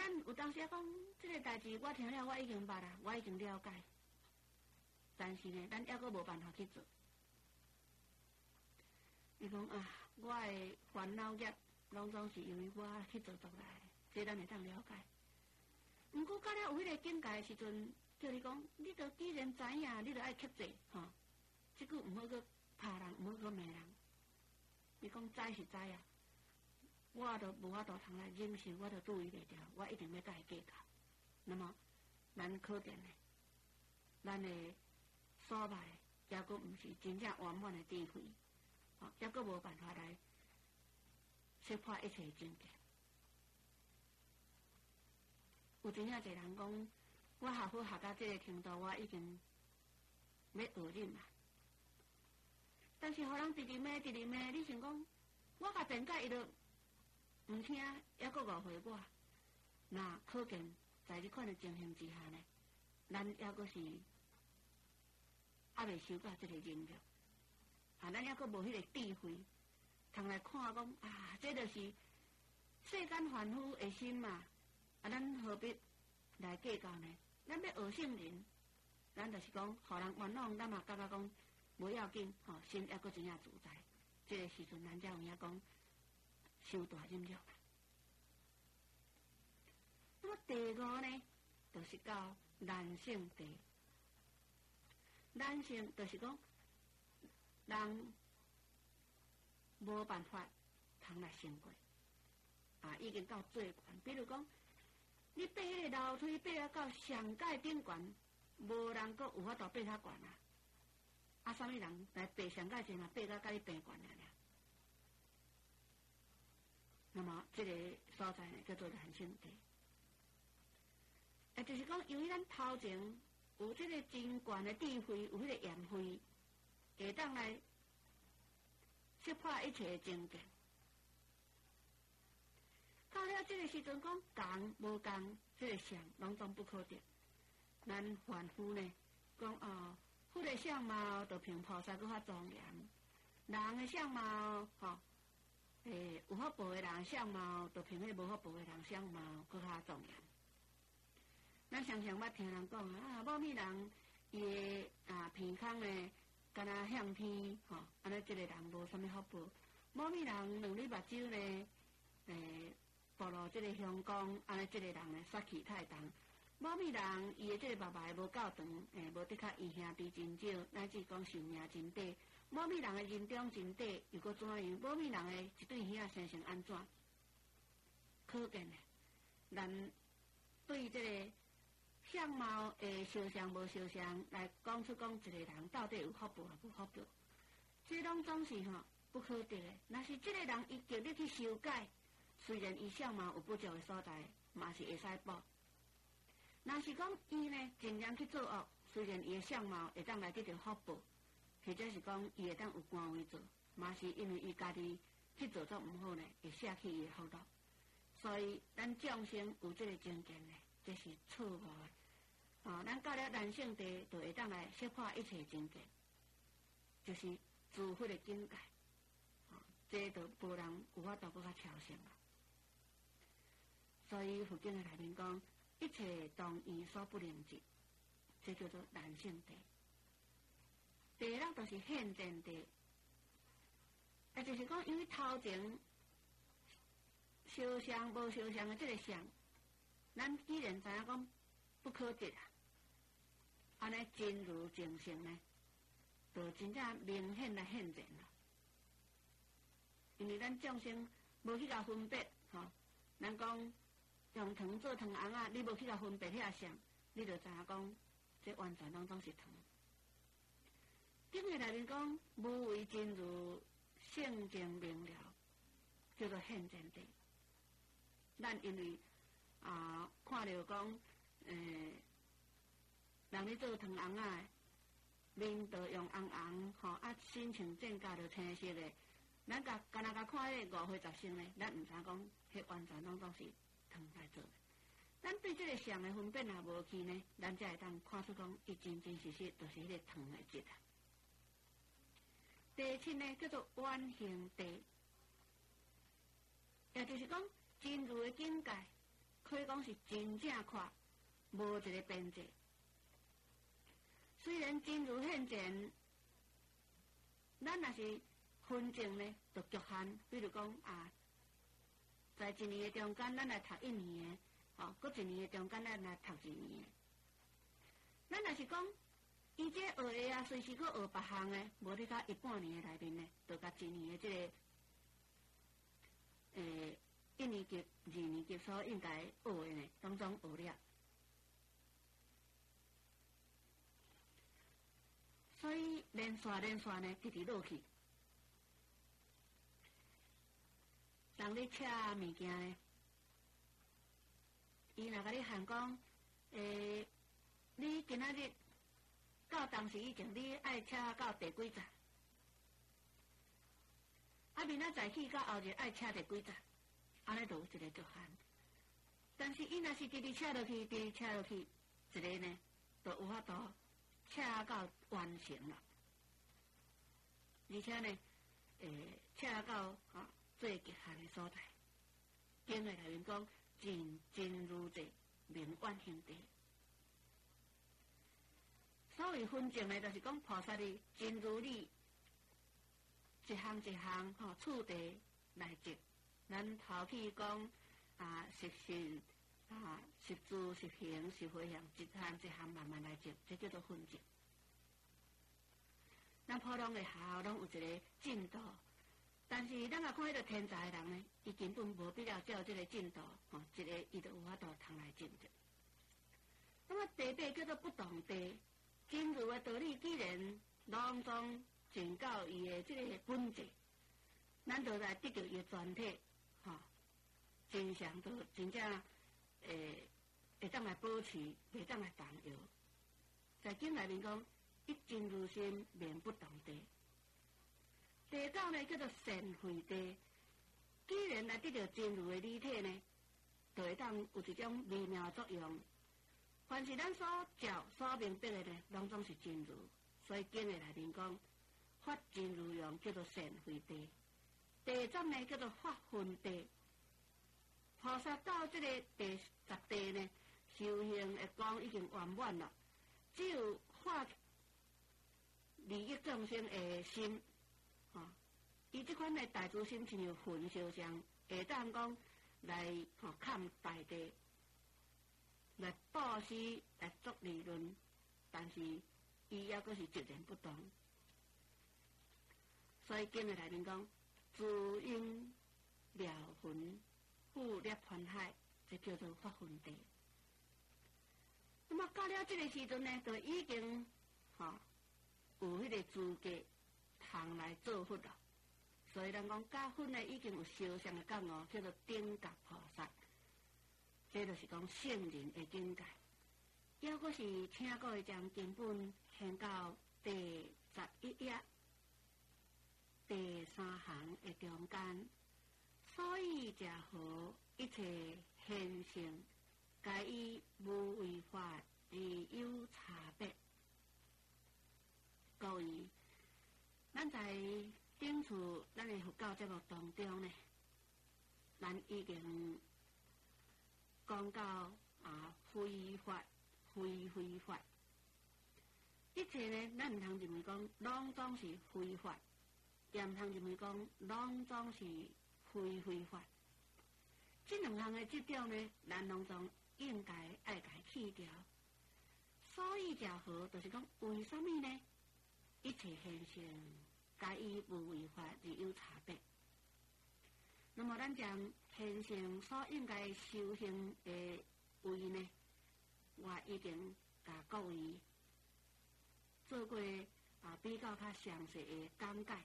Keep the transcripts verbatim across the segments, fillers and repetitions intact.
咱有当时讲，这个代志我听了，我已经捌啦，我已经了解。但是呢，咱还阁无办法去做。伊讲啊，我的烦恼业，拢总是因为我去做作来的，这咱会当了解。毋过到了有迄个境界的时阵，叫你讲，你著既然知影，你著爱克制，吼。即句毋好去拍人，毋好去骂人。你讲知是知啊，我著无法度通来忍受，我著注意袂掉，我一定要甲伊计较。那么，咱可见呢，咱的所败，抑阁毋是真正圆满的智慧，吼，抑阁无办法来识破一切境界。有真正侪人讲，我学好学到这个程度，我已经要学忍嘛。但是，互人直直骂，直直骂，你想讲，我甲辩解伊都毋听，抑阁误会我，那可见在这款的情形之下呢，咱抑阁是还未修到这个忍辱，啊，咱抑阁无迄个智慧，通来看讲啊，这就是世间凡夫的心嘛。啊，咱何必来计较呢？咱要学圣人，咱就是讲，互人冤枉，咱嘛感觉讲无要紧，吼，心抑阁真正自在。这个时阵，咱才有影讲修大忍辱。那么第五呢，就是到难性地。难性就是讲，人无办法通来胜过，啊，已经到最悬。比如讲，你爬迄个楼梯，爬啊到上界顶悬，无人阁有法度爬较悬啊！啊，啥物人来爬上界前嘛，爬到甲你爬悬了了。那么，这个所在呢，叫做难性地。也就是讲，由于咱头前有这个真悬的智慧，有迄个验慧，会当来识破一切的境界。到了这个时阵，讲共无共，这个相拢总不可得。咱凡夫呢，讲哦，佛的相貌就比菩萨搁较庄严，人的相貌吼，诶，有福报的人相貌，就比迄无福报的人相貌搁较庄严。咱常常捌听人讲啊，某物人伊的啊鼻孔呢，敢若向天吼，安尼这个人无啥物福报；某物人两粒目睭呢，诶。暴露这个香光，安尼这个人呢杀气太重。某物人伊的这个目脉无够长，诶，无得较伊兄弟真少，乃至讲寿命真短。某物人的人中真短，又搁怎样？某物人的一对耳啊生成安怎？可见呢，咱对这个相貌的相像无相像来讲出讲一个人到底有福报啊无福报，这拢总是吼不可得的。若是这个人伊叫你去修改。虽然伊相貌有不足的所在，嘛是会使报。若是讲伊呢尽量去做恶，虽然伊的相貌会当来得到福报，或者是讲伊会当有官位做，嘛是因为伊家己去做作毋好呢，会舍弃伊的福禄。所以咱众生有这个境界呢，这是错误的。啊，咱到了人性地，就会当来识破一切境界，就是智慧的境界。啊，这就无人有法度搁较超胜啊。所以佛经的内面讲，一切当依所不能及，这叫做难性地。第二就是现前地，也就是讲，因为头前相像无相像的这个相，咱既然知影讲不可得啊，安尼真如正性呢，就真正明显来现前了。因为咱众生无去甲分别，吼，咱讲。用糖做糖红啊，你无去甲分别遐相，你就知影讲，这完全拢总是糖。经的内面讲，无为真如性净明了，叫做现前地。咱因为啊，看到讲，诶、呃，人咧做糖红啊，面都用红红，吼啊，身穿正甲就青色的，咱甲干那甲看迄个五花十生咧，咱毋知讲，迄完全拢总是。糖来做，咱对这个相的分辨也无去呢，咱才会当看出讲，伊真真实实就是迄个糖的质啊。第七呢，叫做完形地，也就是讲真如的境界， 可以讲是真正快，无一个边界。虽然真如现前，咱若是分境呢，就局限，比如讲啊，在一年的中间，咱来读一年的，哦，搁一年的中间，咱来读一年的。咱若是讲，伊这学的啊，随时搁学别项的，无你甲一半年的内面呢，就甲一年的这个，诶、一年级、二年级所应该学的呢，当中学了。所以连续连续呢，直直落去。当你吃物件呢，伊若甲你喊讲，诶、你今仔日到当时以前，你爱吃到第几站？啊，明仔载去到后日爱吃第几站？安尼就有一个局限。但是伊若是直直吃落去，直直吃落去，一个呢，就有法度。车到完成了，而且呢，诶，车到啊最极限的所在，经的内面讲真真如者明远兄弟。所谓分境呢，就是讲菩萨的真如理，一项一项吼处地来证。咱头去讲啊，实性。啊，实住、实行、实回向，一项一项慢慢来证，这叫做分证。咱普通的学校拢有一个进度，但是咱若看迄个天才的人呢，伊根本无必要照这个进度，吼、哦，一个伊就有法度通来证着。那么第八叫做不动地，真如的道理，既然拢总证到伊的这个本质，咱就来得到伊的全体，吼、哦，真相都真正。诶，会当来保持，袂当来动摇。在经内面讲，一真如心，名不动地。第九呢叫做善慧地。既然来得到真如的理体呢，就会当有一种微妙作用。凡是咱所照、所明白的呢，拢总是真如。所以经的内面讲，发真如用叫做善慧地。第十呢叫做发分地。菩萨到这个第十地呢，修行的光已经圆满了，只有发利益众生的心，啊，伊这款的大慈心亲像焚烧像，会当讲来吼看大地，来布施，来作理论，但是伊抑阁是截然不同。所以经的内面讲，自因了分。富列环海，这叫做发分地。那么到了这个时阵呢，就已经吼、哦、有迄个资格通来做佛了。所以咱讲加分呢，已经有烧香的讲哦，叫做顶觉菩萨。这就是讲圣人的境界。抑阁是请各位将经本献到第十一页第三行的中间。所以者何？一切现象，皆以无为法而有差别。各位，咱在顶次咱的佛教节目当中呢，咱已经讲到啊非法、非非法，一切呢，咱唔通认为讲拢总是非法，也唔通认为讲拢总是。非非法，这两项的执着呢，咱拢总应该爱甲去掉。所以者何，就是讲为什么呢？一切现象，皆以无为法而有差别。那么咱将现象所应该修行的位呢，我已经甲各位做过啊比较较详细的讲解。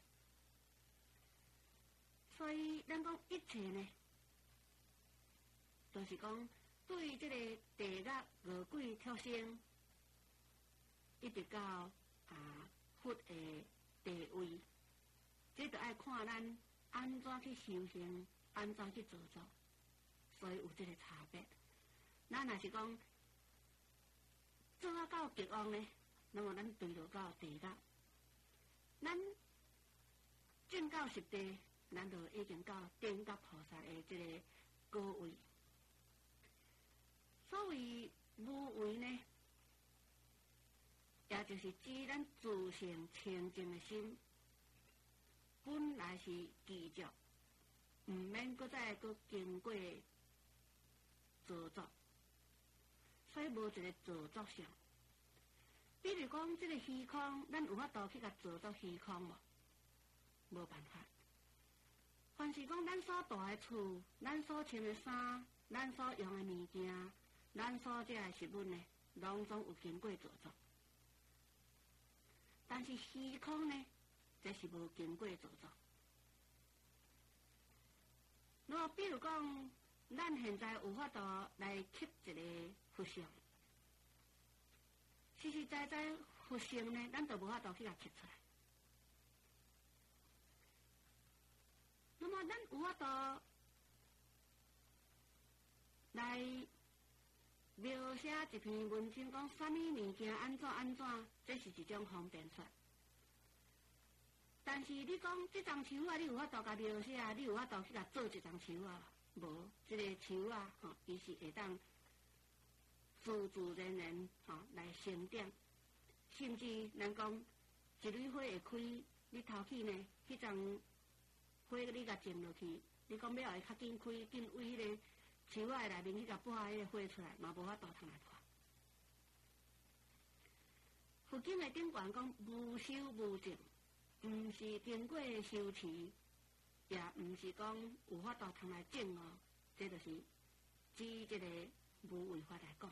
所以，咱讲一切呢，就是讲对这个地狱恶鬼畜生，一直到啊佛的地位，这就要看咱安怎去修行，安怎去做作，所以有这个差别。咱若是讲做啊到极恶呢，那么咱对落到地狱，咱证到实地。咱就已经到顶觉菩萨的这个高位， 谓无为呢，也就是指咱自性清净的心，本来是具足，毋免搁再搁经过造作，所以无一个造作相。比如讲，这个虚空，咱有法度去甲造作虚空无？无办法。凡是讲咱所住的厝，咱所穿的衫，咱所用的物件，咱所食的食物呢，拢总有经过造作。但是虚空呢，则是无经过造作。那么，比如讲，咱现在有法度来吸一个佛像，实实在在佛像呢，咱就无法度去甲吸出来。那么，咱有法度来描写一篇文章，讲什么物件安怎安怎，这是一种方便法。但是你讲这张树啊，你有法度甲描写，你有法度去甲做一张树啊？无，这个树啊，吼、哦，伊是会当自自然然吼、哦、来生长，甚至咱讲一蕊花会开，你头起呢，迄张花你甲种落去，你讲要会较紧开，紧为迄个树仔内面去甲拔迄个花出来，嘛无法度通来破。佛经的顶悬讲无修无证，毋是经过修持，也毋是讲有法度通来证哦，这就是指这个无为法来讲。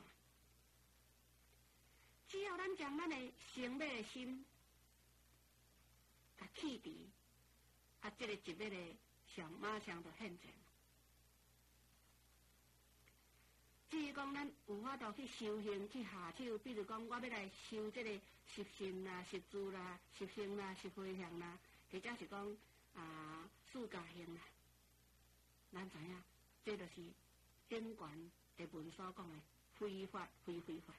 只要咱将咱的生灭的心，甲去除，啊，这个一灭的上马上就现前。至于讲咱有法度去修行去下手，比如讲我要来修这个十心啦、十住啦、十行啦、十回向啦，或者是讲啊四加行啦，咱知影，这就是经卷的文所讲的非法非非法。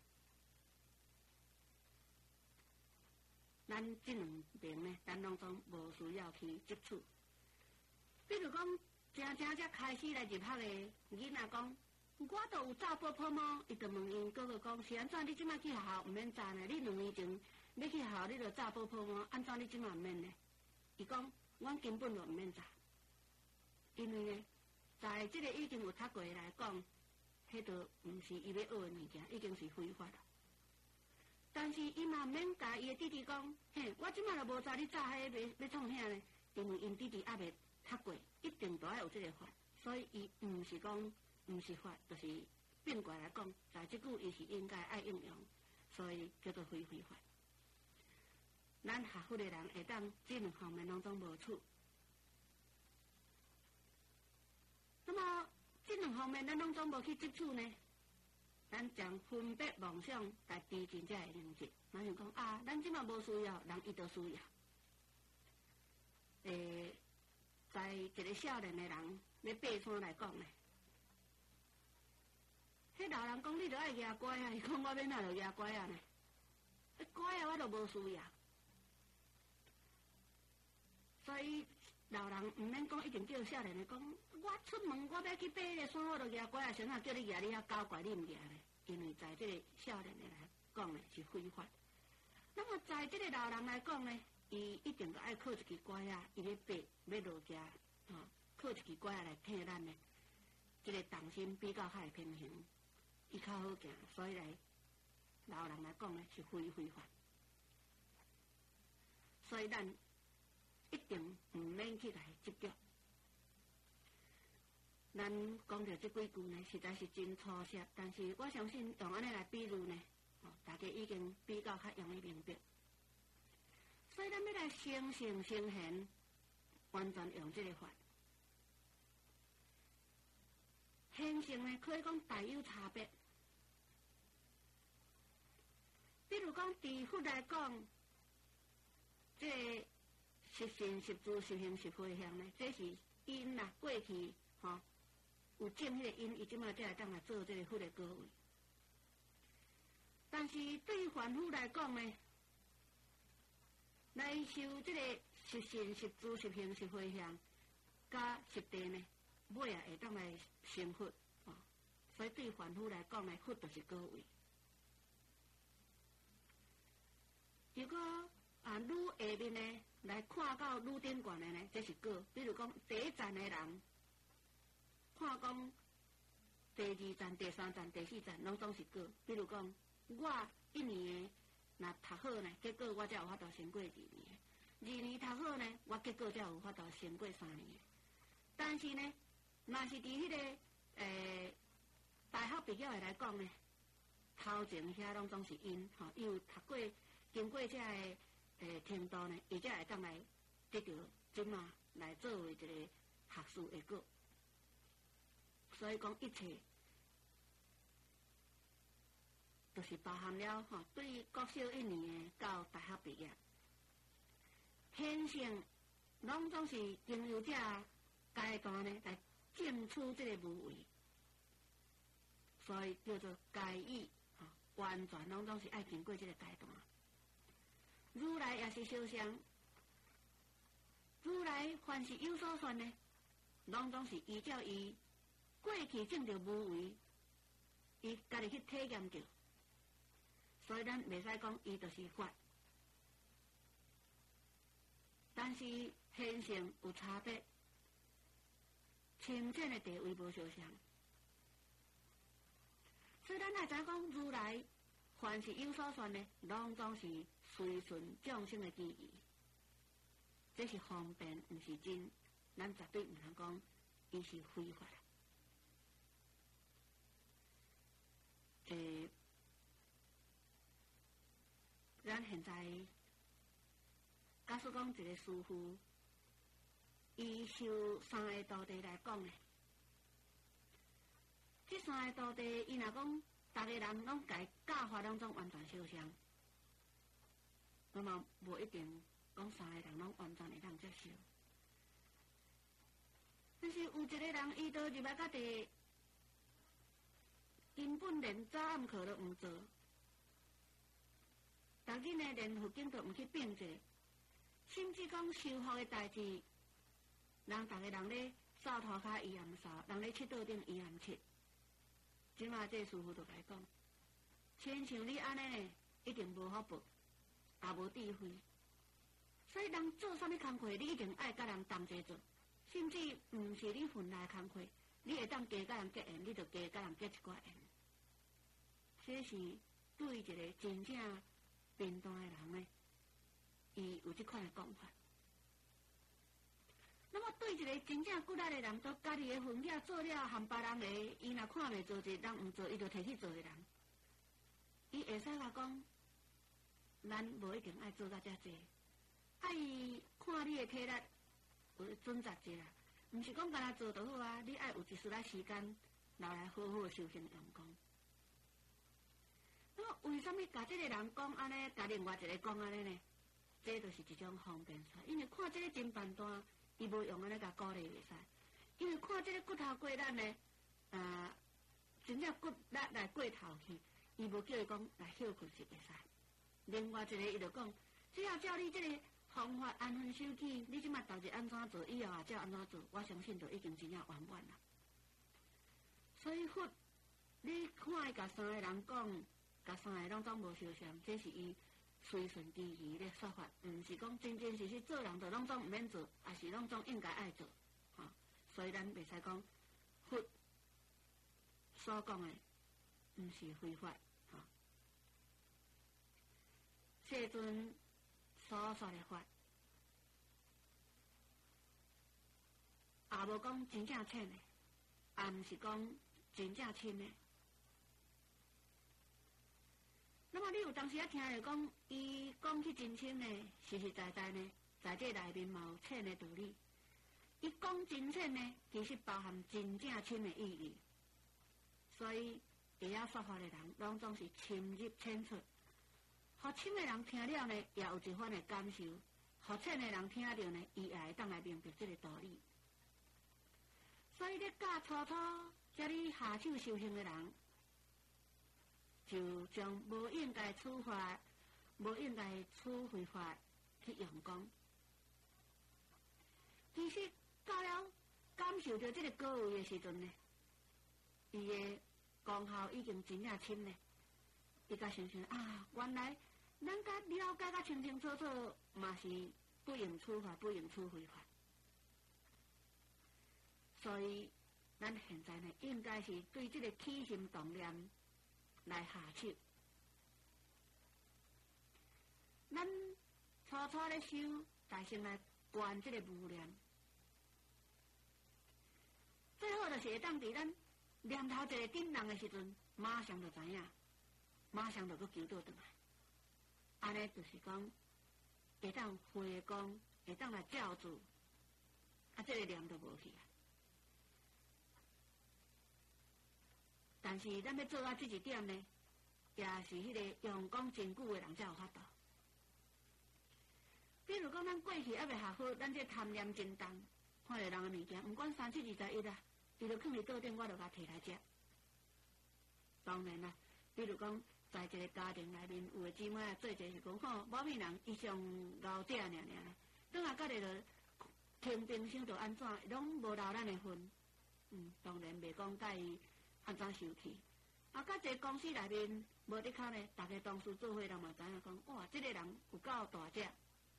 咱这两边呢，咱拢总无需要去接触。比如讲，正正才开始来入学的囡仔讲。我都有查甫婆妈，伊就问因哥哥讲：是安怎？你即摆去学校毋免查呢？你两年前要去学校，你就查甫婆妈，安怎你即摆毋免呢？伊讲：阮根本就毋免查，因为呢，在即个已经有读过来讲，迄都毋是伊要学的物件，已经是非法了。但是伊嘛毋免甲伊的弟弟讲：嘿，我即摆就无查你查迄个要要创啥呢？因为因弟弟还未读过，一定都要有即个法，所以伊毋是讲。毋是法，就是变过来讲，在即句伊是应该爱应用，所以叫做非非法。咱学佛的人会当这两方面拢总无处。那么这两方面咱拢总无去接触呢？咱将分别妄想来逼近才会能接。咱想讲啊，咱即马无需要，人伊都需要。诶，在一个少年的人要爬山来讲呢。迄老人讲：“你著爱抓拐啊！”伊讲：“我免哪著抓拐啊呢？拐啊，我都无需要。”所以老人毋免讲，一定叫少年的讲：“我出门我要去爬迄个山，我著抓拐啊！谁若叫你抓，你遐搞怪，你毋抓呢？因为在这个少年的来讲呢，是非法。那么在这个老人来讲呢，伊一定著爱靠一支拐啊，伊要爬要落架，吼、哦，靠一支拐啊来替咱呢，这个重心比较较会平衡。伊较好行，所以来老人来讲呢是非非法，所以咱一定毋免去来执着。咱讲到这几句呢，实在是真粗涩，但是我相信用安尼来比喻呢，哦，大家已经比较较容易明白。所以咱要来生性生贤，完全用这个法。现性呢，可以讲大有差别。比如讲，伫佛来讲，这个十信、十住、十行、十回向呢，这是因啦，过去吼、哦、有种迄个因，伊即马才会当来做这个佛的果位。但是对于凡夫来讲呢，来修这个十信、十住、十行、十回向，加十地呢，尾啊会当来成佛，哦， 所以对凡夫来讲呢，佛就是高位。如果啊，愈下面呢来看到愈顶悬的呢，这是果。比如讲第一站的人，看讲第二站、第三站、第四站，拢总是果。比如讲我一年的若读好呢，结果我才有法度升过二年；二年读好呢，我结果才有法度升过三年。但是呢，若是伫迄、那个诶、呃、大学毕业的来讲呢，头前遐拢总是因吼，伊有读过。经过这个诶程度呢，伊才会当来得到即马来作为一个学士的果。所以讲一切，就是包含了吼，对国小一年的到大学毕业，现成拢总是经由这阶段呢来争取这个无为，所以叫做阶义吼，完全拢总是爱经过这个阶段。如来也是相像，如来凡是有所算呢，拢总是依照伊过去种着无为，伊家己去体验着，所以咱袂使讲伊就是法，但是现成有差别，深浅的地位无相像，所以咱来知讲如来凡是有所算呢，拢总是随顺众生的机宜，这是方便，毋是真。咱绝对毋通讲伊是非法。诶，咱现在假使讲一个师父，伊修三个道地来讲呢，这三个道地，伊若讲逐个人拢家教法拢总完全相像。那么无一定讲三个人拢完全会当接受，但是有一个人伊都入来到地，根本连早暗课都毋做，逐日呢连佛经都毋去并做，甚至讲修福的代志，人逐个人咧扫涂骹伊也毋扫，人咧佚佗顶伊也毋佚。即马这师父就来讲，亲像你安尼呢，一定无福报。也无智慧，所以人做啥物工课，你一定爱甲人同齐做，甚至毋是你份内工课，你会当加甲人结缘，你就加甲人结一寡缘。这是对一个真正贫惰的人呢，伊有即款的讲法。那么对一个真正骨力的人，都家己的份囝做了，含别人的，伊若看袂做者，人毋做，伊就摕去做的人，伊会使甲讲。咱无一定爱做到遮济，爱看你的体力有准则者啦，毋是讲干那做就好啊，你爱有一丝仔时间留来好好修行用功。那么为什么甲这个人讲安尼，甲另外一个讲安尼呢？这就是一种方便法，因为看这个真办单，伊无用安尼甲鼓励袂使，因为看这个骨头过咱呢，啊，真正骨力来过头去，伊无叫伊讲来休困是袂使。另外一个，伊就讲，只要照你这个方法安分守己，你即马逐日安怎做，以后也照安怎做，我相信就已经真正圆满啦。所以佛，你看伊甲三个人讲，甲三个拢总无相像，这是伊随顺机宜咧说法，毋是讲真真实实做人就拢总毋免做，也是拢总应该爱做，吼、哦。所以咱袂使讲佛所讲的毋是非法。世尊所说的法，也无讲真正浅的，也毋是讲真正深的。那么你有当时啊听着讲，伊讲去真深的，实实在在呢，在这内面嘛有浅的道理。伊讲真浅呢，其实包含真正深的意义。所以会晓说法的人，拢总是深入浅出。互深的人听了呢，也有一番的感受；互浅的人听了呢，伊也会当来明白这个道理。所以咧教初初遮哩下手修行的人，就将无应该处罚、无应该处罚法去用功。其实到了感受到这个果位的时阵呢，伊的功效已经真正深咧，伊甲想想啊，原来咱甲了解甲清清楚楚，嘛是不用处罚，不用处非法。所以，咱现在呢，应该是对这个起心动念来下手。咱初初咧修，大先来观这个无念，最好就是会当伫咱念头一个紧人的时阵，马上就知影，马上就去求倒转来。安尼就是讲，会当回光，会当来照住，啊，这个念就无去啊。但是咱要做到这一点呢，也是迄个用功真久的人才有法度。比如讲，咱过去还未学好，咱这贪念真重，看到人的物件，不管三七二十一啊，伊就放伫桌顶，我就甲摕来食。当然啦，比如讲，在一个家庭内面，有的姊妹啊，做者是讲，吼，某物人伊上熬食尔尔，等下家己就停冰箱就安怎，拢无留咱的份。嗯，当然袂讲甲伊安怎受气。啊，甲一个公司内面无伫口呢，大家同事做伙人嘛知影讲，哇，这个人有够大只。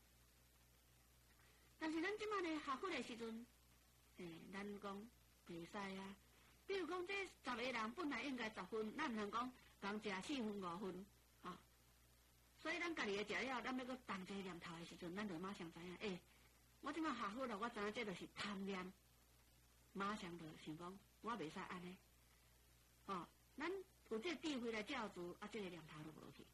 但是咱即摆呢，学佛的时阵，诶，咱讲袂使啊。比如讲，这十个人本来应该十分，咱毋通讲共食四分五分，啊。所以咱家己的食了，咱要搁动一个念头的时阵，咱就马上知影，诶，我即摆学佛了，我知影这就是贪念，马上就想讲，我袂使安尼，哦，咱有这智慧来照住，啊，这个念头就无去。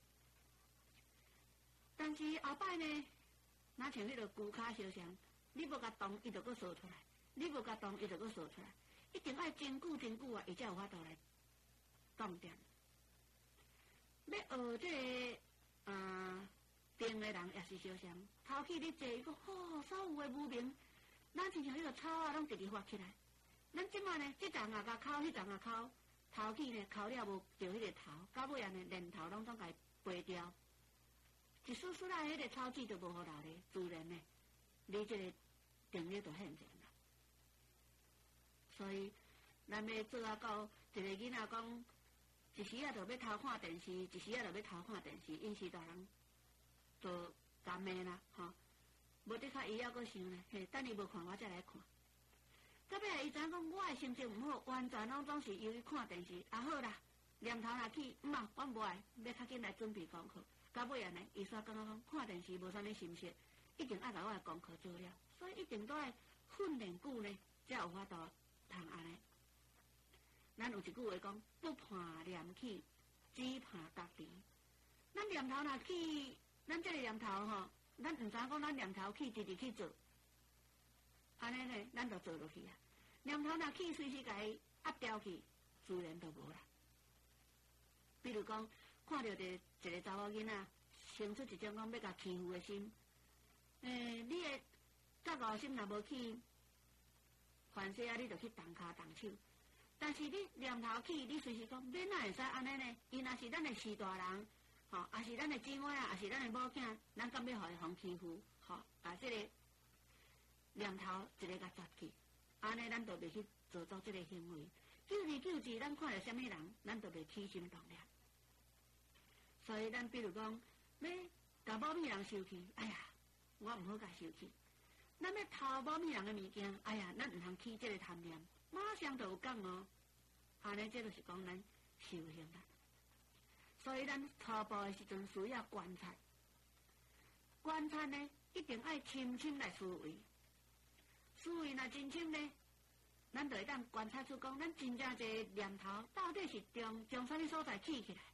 但是后摆呢？哪像迄个龟壳烧香，你无甲动，伊就搁烧出来；你无甲动，伊就搁烧出来。一定爱真久真久啊，伊才有法度来动点。要学这个啊定的人也是烧香，头起你坐，伊讲吼，所有的无明，咱亲像迄个草啊，拢直直发起来。咱即摆呢，这阵啊甲口，迄阵啊口，头起呢口了无着迄个头，到尾啊呢连头拢总甲伊掰掉。一丝丝啊，迄个草籽都无好留咧，自然呢，你这个定力就现前啦。所以，咱要做啊到一个囡仔讲，一时啊就要偷看电视，一时啊就要偷看电视，因是大人就甘的啦，吼、哦。无得较伊还阁想呢，嘿，等伊无看我再来看。到尾啊，伊知影讲我的心情毋好，完全拢总是由于看电视。啊好啦，念头若起，毋啊，我无爱，要较紧来准备功课。到尾啊呢，伊煞感觉讲看电视无啥物心息，一定爱甲我的功课做了，所以一定都爱训练久呢，才有法度通安尼。咱有一句话讲，不怕念起，只怕家己。咱念头若起，咱这个念头吼，咱毋知讲咱念头起，直直去做，安尼呢，咱就做落去啊。念头若起，随时甲伊压掉去，自然就无啦。比如讲。看到一个一个查某囡仔，生出一种讲要甲欺负的心，诶、欸，你的责恶心若无去反射啊，你就去动骹动手。但是你念头起，你随时讲，你哪会使安尼呢？伊若是咱的士大人，吼、哦，也是咱的姊妹啊，也是咱的某囝，咱敢要互伊互欺负，吼、哦，把这个念头一个甲抓去，安尼咱就袂去做作这个行为。救治救治，咱看到什么人，咱就袂起心动念。所以，咱比如讲，要甲某物人受气，哎呀，我毋好甲受气。咱要偷某物人的物件，哎呀，咱毋通起这个贪念，马上就有讲哦。安尼，这就是讲咱修行啦。所以，咱初步的时阵需要观察，观察呢，一定爱深深来思维。思维若真深呢，咱就会当观察出讲，咱真正一个念头到底是从从啥物所在起起来。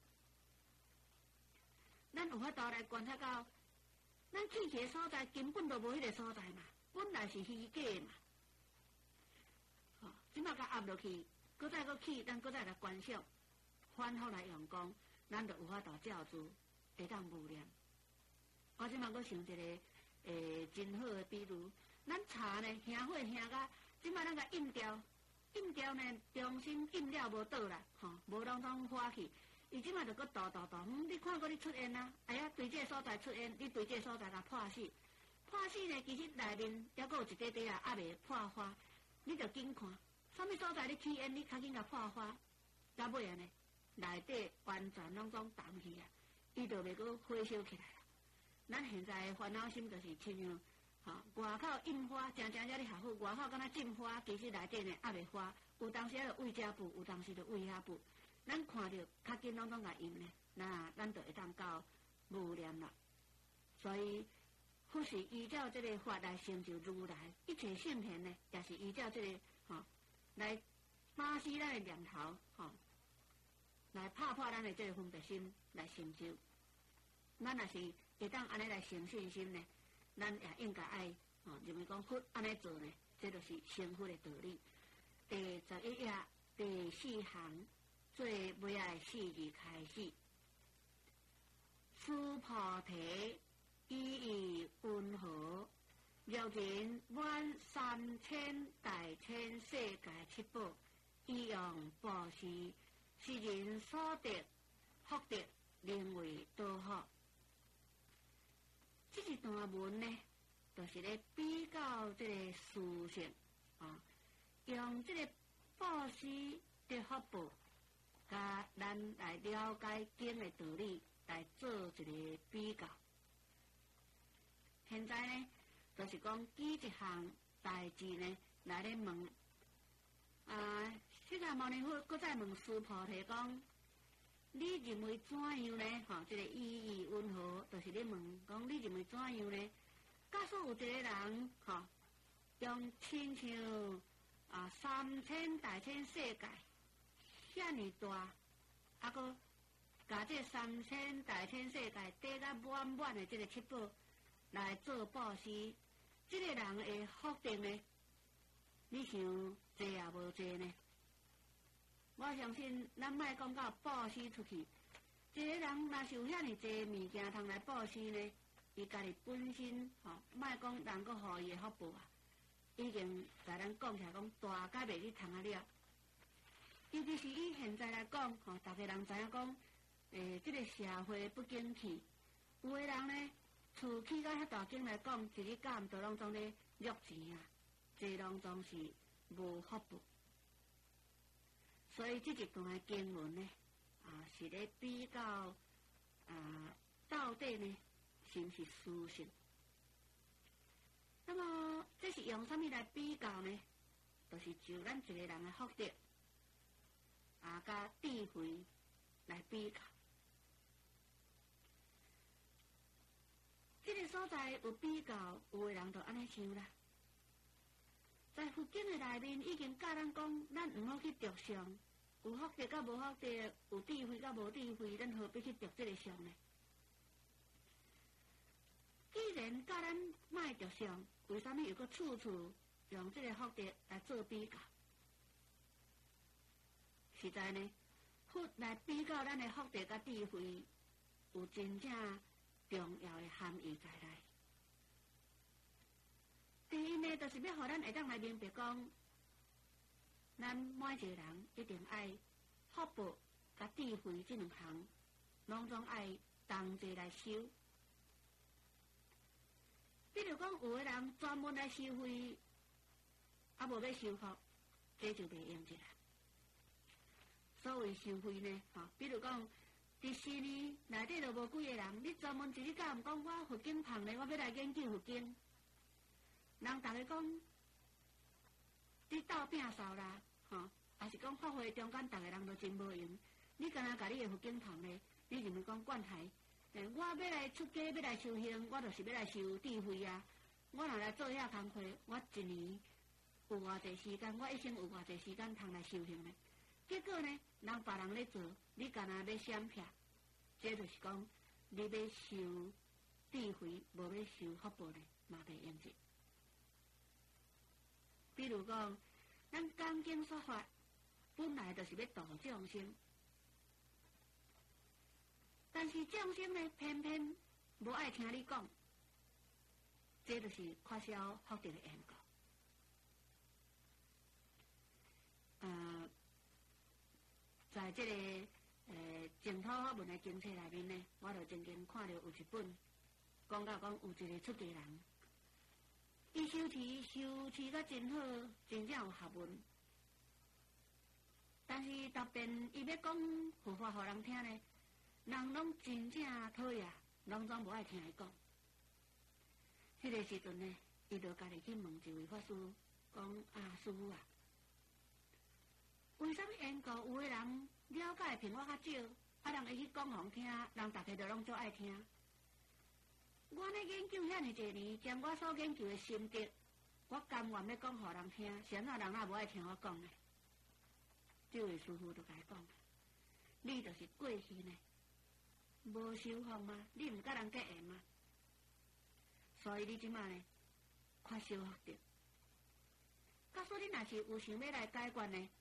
咱有法度来观察到，咱起起的所在根本就无迄个所在嘛，本来是虚假嘛。吼、哦，即马甲压落去，搁再搁起，咱搁再来观赏，反复来用功，咱就有法度照住，会当无念。我即马搁想一个诶真好的比如，咱茶呢，香火香甲，即马咱甲印掉，印掉呢，重新印了无倒来，吼、哦，无拢总花去。伊即马就搁倒倒倒，嗯，你看过你出现啊？哎呀，对这个所在出现，你对这个所在甲破死，破死呢，其实内面还阁有一块块啊，还未破花，你着紧看，啥物所在你起烟，你较紧甲破花， 到尾安尼，内底完全拢总淡去啊，伊就袂阁火烧起来啦。咱现在烦恼心就是亲像，吼、哦，外口印花，正正遮哩合好，外口敢若进花，其实内底呢还袂花。有当时啊就为遮布，有当时就为遐布。咱看着较紧拢总甲印呢，那咱就会当到无念啦。所以，或是依照这个法来成就如来，一切圣贤呢，也是依照这个吼、哦、来巴西咱的念头，吼、哦，来拍破咱的这个分别心来成就。咱若是会当安尼来成信心呢，咱也应该爱吼，认为讲佛安尼做呢，这就是成佛的道理。第十一页第四行最尾仔四字开始，诸菩提依以温和，若人满三千大千世界七宝，以用布施，是人所得福德，认为多好。这一段文呢，就是咧比较这个事情啊，用这个布施的福报，甲咱来了解经的道理，来做一个比较。现在呢，就是讲举一项代志呢，来咧问啊，释迦牟尼佛搁再问师菩提讲。你认为怎样呢？吼、哦，这个意义温和，就是咧问讲，你认为怎样呢？假使有一个人，吼、哦，用亲像啊三千大千世界遐尼大，啊个甲这三千大千世界得甲满满的这个七宝来做布施，这个人的福德呢？你想济也无济呢？我相信，咱莫讲到布施出去，一个人若是有遐尼济物件通来布施呢，伊家己本身吼，莫讲人阁互伊的福报啊，已经甲咱讲起来讲大甲袂去通啊了。尤其是以现在来讲，吼，逐个人知影讲，诶，即、这个社会不景气，有的人呢，厝起到遐大间来讲，一日到暗都拢总咧约钱啊，这拢总是无福报。所以这一段经文呢，啊是咧比较啊到底呢是不是事实？那么这是用什么来比较呢？就是就咱一个人的福德啊，甲智慧来比较。这个所在有比较，有的人就安尼想啦。在佛经的内面已经教咱讲，咱唔好去着相。有福德甲无福德，有智慧甲无智慧，咱何必去着这个相呢？既然教咱莫着相，为什么又搁处处用这个福德来做比较？实在呢，佛来比较咱的福德甲智慧，有真正重要的含义在内。第一呢，就是要互咱会当来明白讲。咱每一个人一定爱福报甲智慧这两项，拢总爱同齐来修。比如讲，有个人专门来收费，啊无要收福，这就袂用一啦。所谓收费呢，吼、哦，比如讲，迪士尼内底就无几个人，你专门一日到晚讲我佛经旁咧，我要来研究佛经，人逐个讲。你斗拼扫啦，吼、哦，也是讲发挥中间，逐个人都真无用。你敢若甲你的佛经旁咧，你认为讲惯害？诶，我要来出家，要来修行，我就是要来修智慧啊！我若来做遐工课，我一年有偌济时间，我一生有偌济时间通来修行呢？结果呢，人别人咧做，你敢若要闪避，这就是讲你要修智慧，无要修福报呢，嘛袂用着。比如讲，咱讲经说法，本来就是要度众生，但是众生呢，偏偏无爱听你讲，这就是缺少福德的缘故。呃，在这个呃净土法门的经册内面呢，我就曾经看到有一本讲到讲有一个出家人。伊修持修持甲真好，真正有学问。 但是答辩伊要讲佛法互人听呢，人拢真正讨厌，拢总无爱听伊讲。迄个时阵呢，伊就家己去问一位法师，讲啊，师傅啊，为什么因果有个人了解比我较少，啊，人伊去讲互听，人逐个都拢足爱听？我咧研究遐尼侪年，将我所研究的心得，我甘愿要讲互人听，谁哪人哪无爱听我讲呢？这位师傅就甲伊讲，你就是过去呢，无修福吗？你毋甲人结缘吗？所以你即摆呢，快修福着。假说你若是有想要来解决呢，